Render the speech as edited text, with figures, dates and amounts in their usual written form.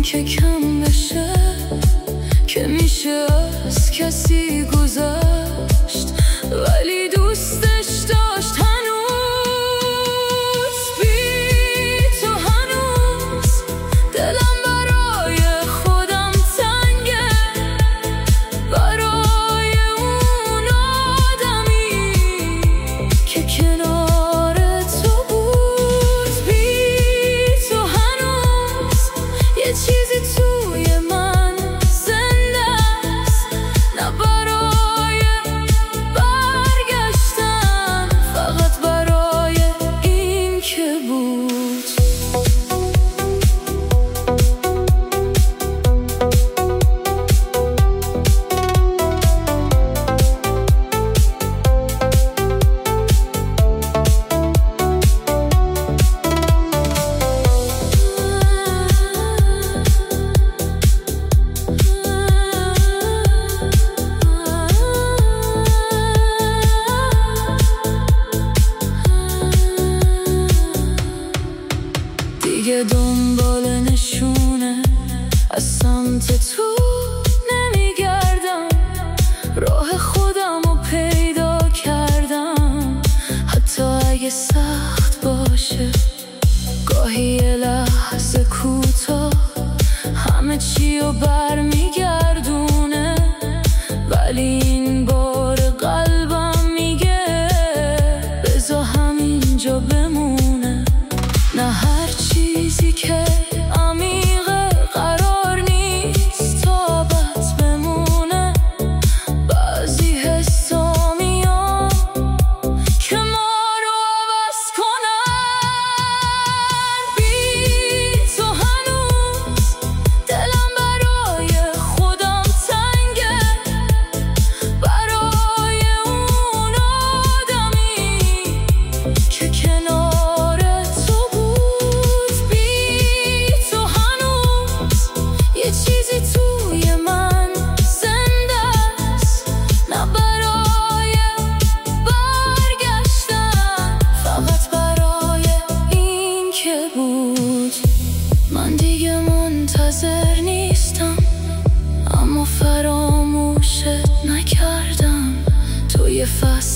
که کم بشه، که میشه از کسی گذشت ولی دوستش داشت هنوز. بی تو هنوز دلم برای خودم تنگه، برای اون آدمی که کنار تو بود. بی تو هنوز یه چیزی توی من زنده است، نه برای برگشتن، فقط برای این که بود. دیگه دنبال نشونه از سمت تو نمیگردم، راه خودم رو پیدا کردم. حتی اگه سخت باشه، گاهی یه لحظه کوتاه همه چی رو برمیگردونه، ولی این بار قلبم میگه بذار همینجا بمونه. نه هر چیزی که عمیقه قرار نیست ثابت بمونه. بعضی حسا میان که ما رو عوض کنن. بی تو هنوز دلم برای خودم تنگه، برای اون آدمی که کنار تو بود. بی تو هنوز یه چیزی توی من زنده است، نه برای برگشتن، فقط برای این که بود. من دیگه منتظر نیستم، اما فراموشت نکردم. تو یه فصل